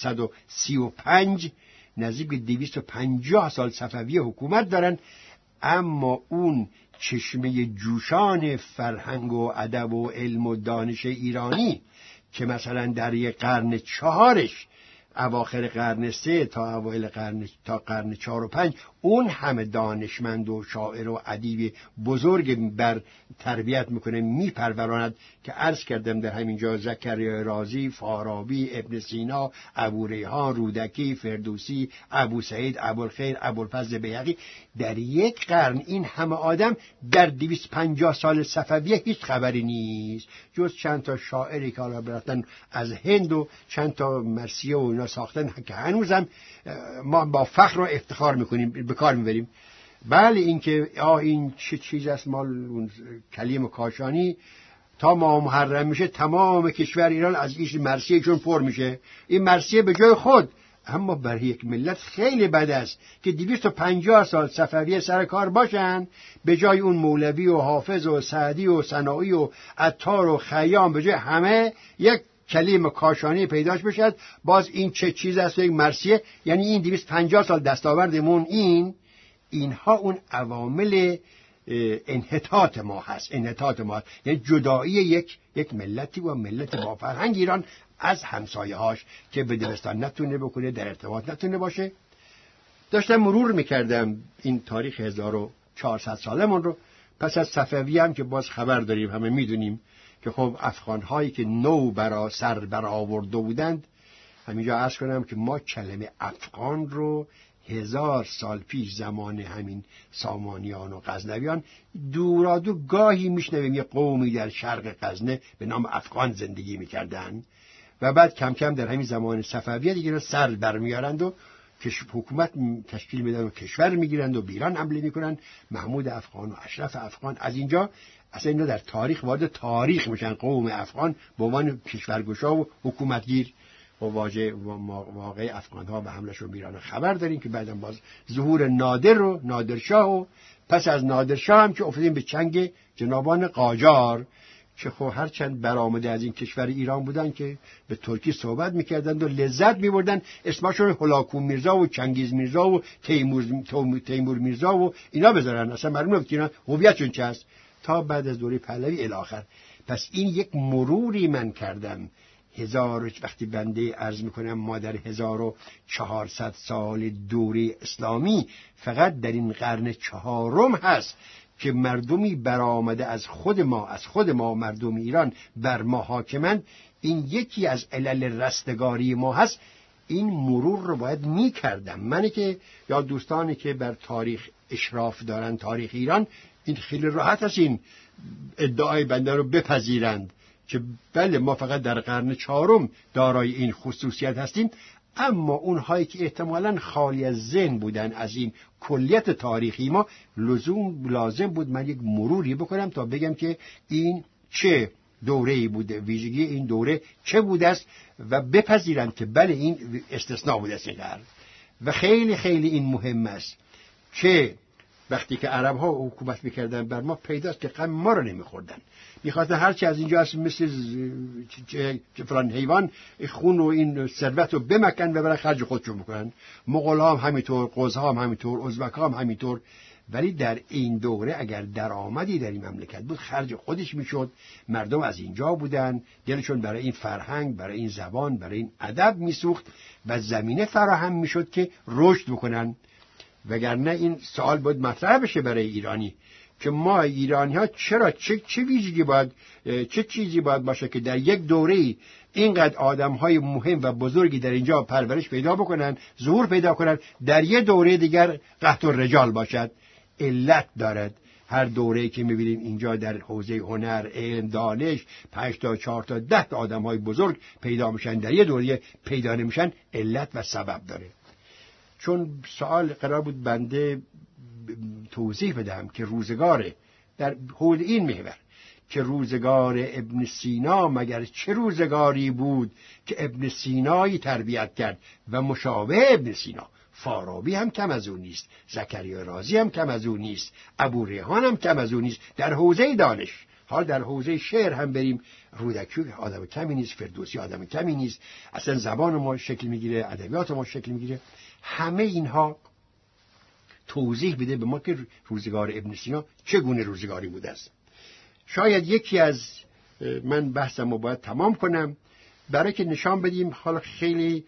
1135 نزدیک به 250 سال صفویه حکومت دارن. اما اون چشمه جوشان فرهنگ و ادب و علم و دانش ایرانی که مثلا در یک قرن 4 اواخر قرن 3 تا اوایل قرن 4 و 5 اون همه دانشمند و شاعر و ادیب بزرگ بر تربیت میکنه، میپروراند، که عرض کردم در همین جا زکریا رازی، فارابی، ابن سینا، ابو ریحان، رودکی، فردوسی، ابو سعید، ابوالخیر، ابوالفضل بیهقی. در یک قرن این همه آدم در 250 سال صفویه هیچ خبری نیست جز چند تا شاعری که حالا براتن از هند و چند تا مرثیه و اینا ساختن که هنوزم ما با فخر و افتخار میکنیم به کار میبریم. بله اینکه این چه چیز است، مال اون کلیم کاشانی تا ماه محرم میشه تمام کشور ایران از این مرثیه چون پر میشه. این مرثیه به جای خود، اما برای یک ملت خیلی بد است که 250 سال صفویه سر کار باشن، به جای اون مولوی و حافظ و سعدی و سنایی و عطار و خیام به جای همه یک کلیم کاشانی پیداش بشد. باز این چه چیز است؟ یک مرثیه. یعنی این 250 سال دستاوردمون اینها اون عوامل انحطاط ما هست. یعنی جدایی یک ملتی و ملت با فرهنگ ایران از همسایه‌هاش که به دلستان نتونه بکنه، در ارتباط نتونه باشه. داشتم مرور میکردم این تاریخ 1400 سالمون رو. پس از صفویه هم که باز خبر داریم، همه میدونیم که خب افغان‌هایی که نو سر برآورده بودند. همینجا عرض کنم که ما کلمه افغان رو 1000 سال پیش زمان همین سامانیان و غزنویان دورادور گاهی میشنویم یه قومی در شرق غزنه به نام افغان زندگی میکردن و بعد کم کم در همین زمان صفویه دیگه رو سر برمیارند و حکومت تشکیل میدن و کشور میگیرند و به ایران حمله میکنن. محمود افغان و اشرف افغان از اینجا اصلا اینا در تاریخ وارد تاریخ میشن. قوم افغان به عنوان کشورگشا و حکومتگیر و واقع افغان‌ها و حملهشون به ایران خبر داریم که بعداً باز ظهور نادر و نادرشاه و پس از نادرشاه هم که افتادیم به چنگ جنابان قاجار که خب هرچند برآمده از این کشور ایران بودن که به ترکی صحبت میکردند و لذت میبردن، اسمشون هلاکو میرزا و چنگیز میرزا و تیمور میرزا و اینا بذارن، اصلا معلوم نبود که اینا هویتشون چه است تا بعد از دوره پهلوی الی آخر. پس این یک مروری من کردم. وقتی بنده عرض میکنم ما در 1400 سال دوره اسلامی فقط در این قرن 4 هست که مردمی برآمده از خود ما مردم ایران بر ما حاکمند. این یکی از علل رستگاری ما هست. این مرور رو باید میکردم من که یا دوستانی که بر تاریخ اشراف دارن، تاریخ ایران، این خیلی راحت است این ادعای بنده رو بپذیرند که بله ما فقط در قرن 4 دارای این خصوصیت هستیم. اما اونهایی که احتمالاً خالی از ذهن بودن از این کلیت تاریخی ما، لازم بود من یک مروری بکنم تا بگم که این چه دوره‌ای بوده، ویژگی این دوره چه بوده است و بپذیرند که بله این استثناء بوده است این قرن. و خیلی خیلی این مهم است که وقتی که عرب‌ها حکومت می‌کردن بر ما پیداست که غم ما رو نمی‌خوردن، می‌خواستن هر چی از اینجا هست مثل فلان حیوان خون و این ثروت رو بمکن و برای خرج خودشون بکنن. مغول‌ها هم همینطور، قزها هم همینطور، ازبک‌ها هم همینطور. ولی در این دوره اگر درآمدی در این مملکت بود خرج خودش میشد. مردم از اینجا بودن، دلشون برای این فرهنگ، برای این زبان، برای این ادب میسوخت و زمینه فراهم میشد که رشد بکنن. وگرنه این سوال باید مطرح بشه برای ایرانی که ما ایرانی‌ها چرا چه ویژگی باید، چه چیزی باید باشه که در یک دوره‌ای اینقدر آدم‌های مهم و بزرگی در اینجا پرورش پیدا بکنن، ظهور پیدا کنن، در یک دوره دیگر قحط الرجال باشد. علت دارد. هر دوره‌ای که می‌بینیم اینجا در حوزه هنر، علم، دانش 5 تا 4 تا 10 تا آدم‌های بزرگ پیدا میشن، در یک دوره پیدا نمیشن، علت و سبب داره. چون سوال قرار بود بنده توضیح بدم که روزگار در حول این محور که روزگار ابن سینا مگر چه روزگاری بود که ابن سینایی تربیت کرد و مشابه ابن سینا فارابی هم کم از اون نیست، زکریا رازی هم کم از اون نیست، ابو ریحان هم کم از اون نیست در حوزه دانش. حال در حوزه شعر هم بریم، رودکی آدم کمی نیست، فردوسی آدم کمی نیست، اصلا زبان ما شکل میگیره، ادبیات ما شکل میگیره. همه اینها توضیح بده به ما که روزگار ابن سینا چگونه روزگاری بوده است. شاید یکی از من بحثم رو باید تمام کنم برای که نشان بدیم، حالا خیلی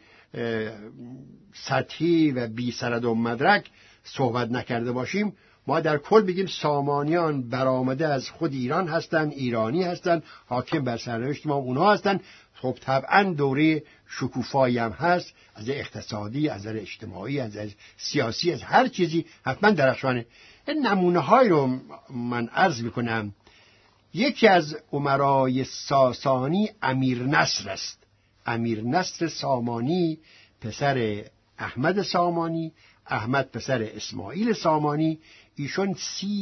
سطحی و بی سند و مدرک صحبت نکرده باشیم. ما در کل بگیم سامانیان برآمده از خود ایران هستند، ایرانی هستند، حاکم بر سرنوشت ما اونها هستند. خب طبعا دوره شکوفایی هم هست، از اقتصادی، از اجتماعی، از سیاسی، از هر چیزی حتما درخشانه. این نمونه های رو من عرض میکنم. یکی از امرای ساسانی امیر نصر است. امیر نصر سامانی پسر احمد سامانی، احمد پسر اسماعیل سامانی. ایشون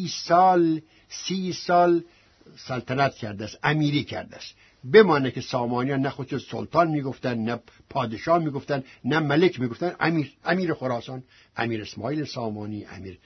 30 سال سلطنت کرده است، امیری کرده است. بمانه که سامانیان نه خودشون سلطان میگفتن، نه پادشاه میگفتن، نه ملک میگفتن، امیر خراسان، امیر اسماعیل سامانی، امیر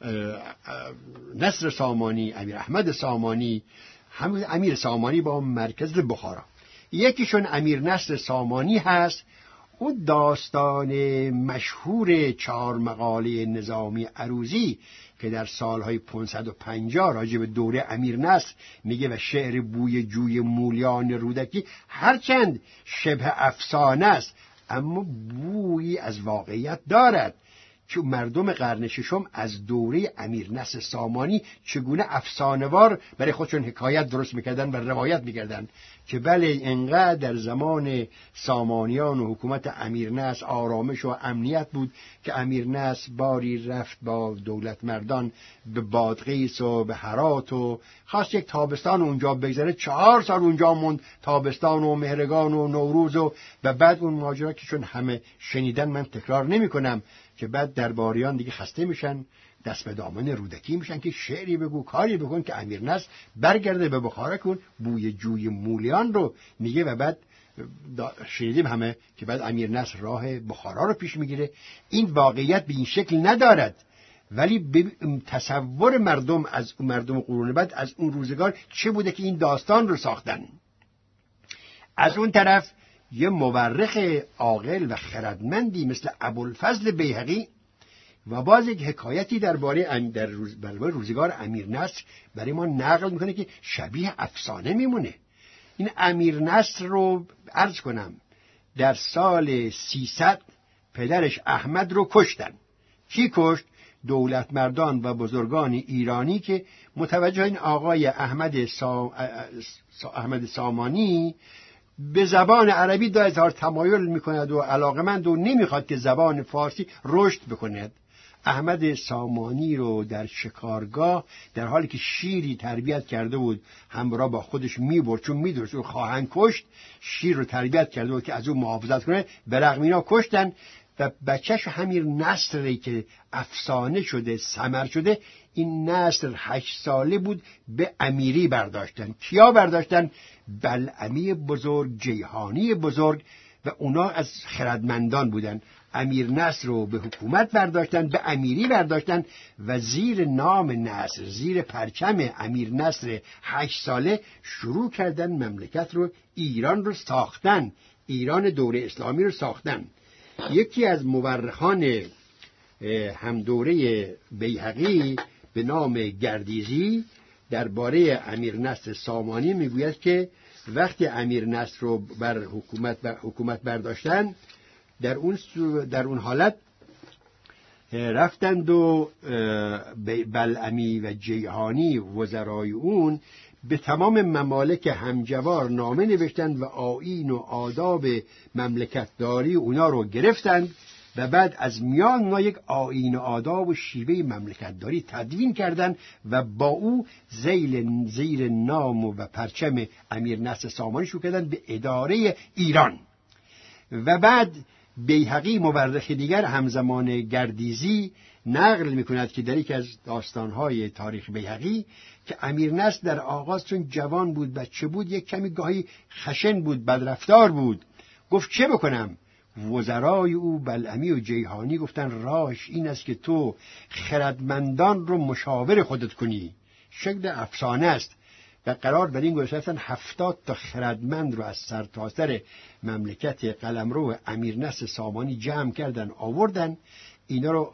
نصر سامانی، امیر احمد سامانی، همون امیر سامانی با مرکز بخارا. یکیشون امیر نصر سامانی هست. اون داستان مشهور 4 مقاله نظامی عروضی که در سالهای 550 راجع به دوره امیر نصر میگه و شعر بوی جوی مولیان رودکی هرچند شبه افسانه است اما بویی از واقعیت دارد، که مردم قرن ششم از دوره امیر نصر سامانی چگونه افسانه‌وار برای خودشون حکایت درست میکردن و روایت میکردن که بله انقدر در زمان سامانیان و حکومت امیر نصر آرامش و امنیت بود که امیر نصر باری رفت با دولت مردان به بادغیس و به هرات و خواست یک تابستان اونجا بگذره. 4 سال اونجا موند، تابستان و مهرگان و نوروز و بعد اون ماجرا که چون همه شنیدن من تکرار نمی کنم، که بعد درباریان دیگه خسته میشن، دست به دامن رودکی میشن که شعری بگو، کاری بکن که امیر نصر برگرده به بخارا کن بوی جوی مولیان رو میگه. و بعد شنیدیم همه که بعد امیر نصر راه بخارا رو پیش میگیره. این واقعیت به این شکل ندارد، ولی تصور مردم از مردم قرون بعد از اون روزگار چه بوده که این داستان رو ساختن. از اون طرف یه مورخ عاقل و خردمندی مثل ابوالفضل بیهقی و باز یک حکایتی درباره روزگار امیر نصر برای ما نقل میکنه که شبیه افسانه میمونه. این امیر نصر رو عرض کنم در سال 300 پدرش احمد رو کشتن. کی کشت؟ دولت مردان و بزرگان ایرانی که متوجه این آقای احمد سامانی به زبان عربی دا اظهار تمایل میکند و علاقمند و نمیخواد که زبان فارسی رشد بکند. احمد سامانی رو در شکارگاه در حالی که شیری تربیت کرده بود همراه با خودش میبرد، چون میدونست او خواهند کشت، شیر رو تربیت کرده بود که از او محافظت کنه، به رغم اینا کشتن و بچهش امیر نصری که افسانه شده، ثمر شده. این نصر 8 ساله بود، به امیری برداشتن. کیا برداشتن؟ بلعمی بزرگ، جیهانی بزرگ و اونا از خردمندان بودن. امیر نصر رو به حکومت برداشتن، به امیری برداشتن و زیر نام نصر، زیر پرچم امیر نصر 8 ساله شروع کردن مملکت رو، ایران رو ساختن، ایران دوره اسلامی رو ساختن. یکی از مورخان هم دوره بیهقی به نام گردیزی درباره امیر نصر سامانی میگوید که وقتی امیر نصر رو بر حکومت برداشتن، در اون حالت رفتند و بلعمی و جیهانی وزرای اون به تمام ممالک همجوار نامه نوشتند و آیین و آداب مملکتداری اونا رو گرفتند و بعد از میان اونا یک آیین و آداب و شیوه مملکتداری تدوین کردند و با او زیر نام و پرچم امیر نصر سامانی شروع کردند به اداره ایران. و بعد بیهقی مورخ دیگر همزمان گردیزی نقل میکند که در یکی از داستانهای تاریخ بیهقی که امیر نصر در آغاز چون جوان بود، بچه بود، یک کمی گاهی خشن بود، بدرفتار بود. گفت چه بکنم؟ وزرای او بلعمی و جیحانی گفتن راهش این است که تو خردمندان رو مشاور خودت کنی. شکل افسانه است و قرار بر این گذاشتن 70 تا خردمند رو از سرتاسر مملکت قلمرو امیرنصر سامانی جمع کردن آوردن، اینا رو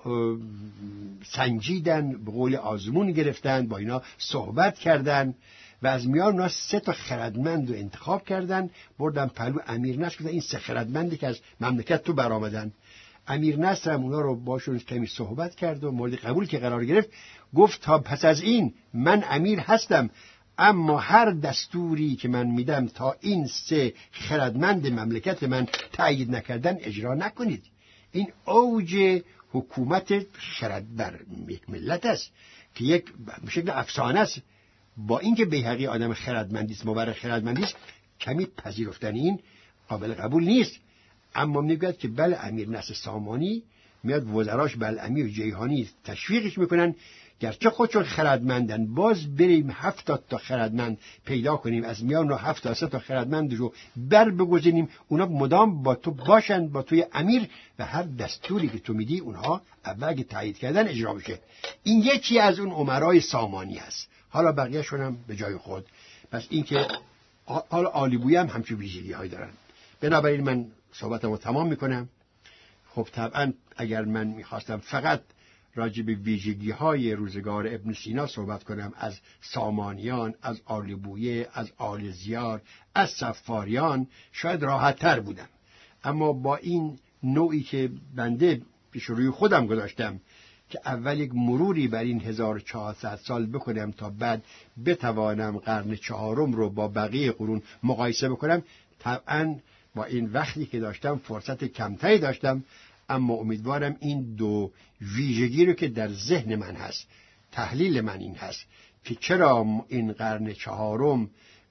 سنجیدن، به قول آزمون گرفتن، با اینا صحبت کردن و از میان اونا 3 تا خردمند رو انتخاب کردن بردن پلو امیرنصر، گفتن این 3 خردمندی که از مملکت تو برآمدن. امیرنصر هم اونا رو باشون کمی صحبت کرد و مورد قبول که قرار گرفت گفت تا پس از این من امیر هستم، اما هر دستوری که من میدم تا این 3 خردمند مملکت من تأیید نکردن اجرا نکنید. این اوج حکومت خرد بر ملت است که یک شکل افسانه است. با اینکه بیهقی آدم خردمندی است، مورخ خردمندی است، کمی پذیرفتن این قابل قبول نیست. اما میگوید که بله امیرنصر سامانی میاد وزراش بلعمی و جیحانی تشویقش میکنن گرچه خودشون خردمندن باز بریم 70 تا خردمند پیدا کنیم، از میان رو 73 تا خردمند رو بگذاریم، اونا مدام با تو باشن، با توی امیر، و هر دستوری که تو میدی اونها اول اگه تایید کردن اجرا بشه. این یکی از اون امرای سامانی است. حالا بقیه‌شون هم به جای خود. پس این که حالا عالیبویی هم همچون ویژگی‌هایی دارن. بنابراین من صحبتمو تمام میکنم. خب طبعا اگر من میخواستم فقط راجع به ویژگی‌های روزگار ابن سینا صحبت کنم، از سامانیان، از عالیبویه، از آل زیار، از صفاریان، شاید راحت‌تر بودم. اما با این نوعی که بنده پیش روی خودم گذاشتم که اول یک مروری بر این 1400 سال بکنم تا بعد بتوانم قرن 4 رو با بقیه قرون مقایسه بکنم، طبعا با این وقتی که داشتم فرصت کمتری داشتم، اما امیدوارم این 2 ویژگی رو که در ذهن من هست، تحلیل من این هست که چرا این قرن 4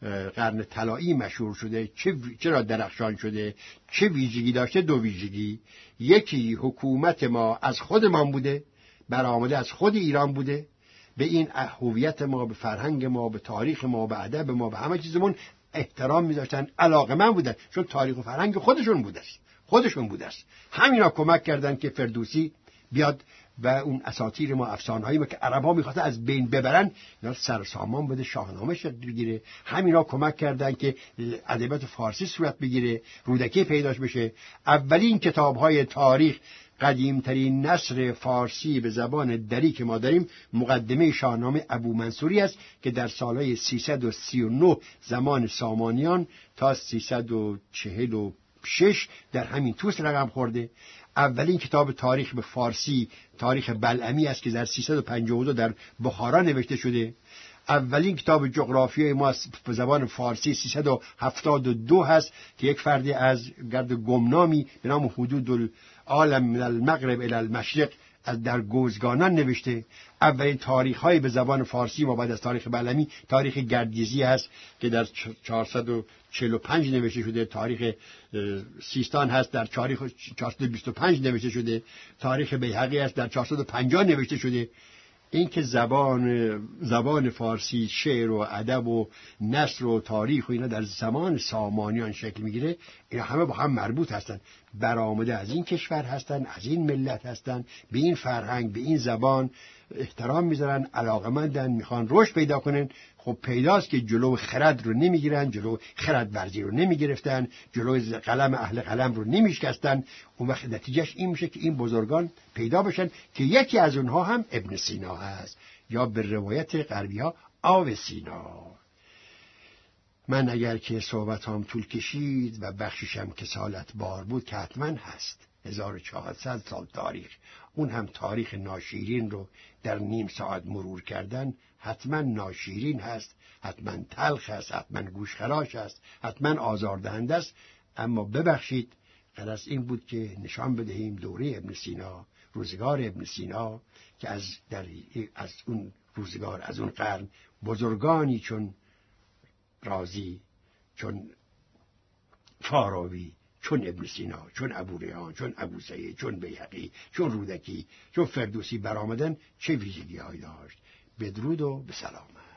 قرن طلایی مشهور شده، چرا درخشان شده، چه ویژگی داشته. 2 ویژگی، یکی حکومت ما از خودمان بوده، برآمده از خود ایران بوده، به این هویت ما، به فرهنگ ما، به تاریخ ما، به ادب ما، به همه چیزمون احترام می‌ذاشتن، علاقه‌مند بودن، چون تاریخ و فرهنگ خودشون بوده است. همینا کمک کردن که فردوسی بیاد و اون اساطیر ما، افسانه‌هایی ما که عرب‌ها می‌خواستن از بین ببرن، اینا سر سامان بده، شاهنامه شکل بگیره. همینا کمک کردن که ادبیات فارسی صورت بگیره، رودکی پیداش بشه. اولین کتاب‌های تاریخ، قدیمترین نثر فارسی به زبان دری که ما داریم، مقدمه شاهنامه ابو منصوری است که در سالهای 339 زمان سامانیان تا 346 در همین توس رقم خورده. اولین کتاب تاریخ به فارسی، تاریخ بلعمی است که در 352 در بخارا نوشته شده. اولین کتاب جغرافیای ما به زبان فارسی 372 هست که یک فردی از گرد گمنامی به نام حدود العالم من المغرب الی المشرق از در گوزگانان نوشته. اولین تاریخ‌های به زبان فارسی ما بعد از تاریخ بلعمی تاریخ گردگیزی هست که در 445 نوشته شده. تاریخ سیستان هست در 425 نوشته شده. تاریخ بیهقی هست در 450 نوشته شده. این که زبان فارسی شعر و ادب و نثر و تاریخ و اینا در زمان سامانیان شکل میگیره، اینا همه با هم مربوط هستن، برآمده از این کشور هستن، از این ملت هستن، به این فرهنگ، به این زبان احترام میذارن، علاقمندن، میخوان رشد پیدا کنن. خب پیداست که جلو خرد رو نمیگیرن، جلو خرد ورزی رو نمیگرفتن، جلو قلم اهل قلم رو نمیشکستن. اون وقت نتیجهش این میشه که این بزرگان پیدا بشن که یکی از اونها هم ابن سینا هست، یا به روایت غربی ها آو سینا. من اگر که صحبتام طول کشید و بخششم کسالت بار بود که حتما هست. 1400 سال تاریخ، اون هم تاریخ ناشیرین رو در نیم ساعت مرور کردن، حتما ناشیرین هست، حتما تلخ هست، حتما گوشخراش هست، حتما آزاردهنده است. اما ببخشید، غرض این بود که نشان بدهیم دوره ابن سینا، روزگار ابن سینا، که از اون روزگار، از اون قرن، بزرگانی چون رازی، چون فاراوی، چون ابن سینا، چون ابو ریحان، چون ابو سعید، چون بیهقی، چون رودکی، چون فردوسی برآمدن، چه ویژگی‌هایی داشت. بدرود و به سلامت.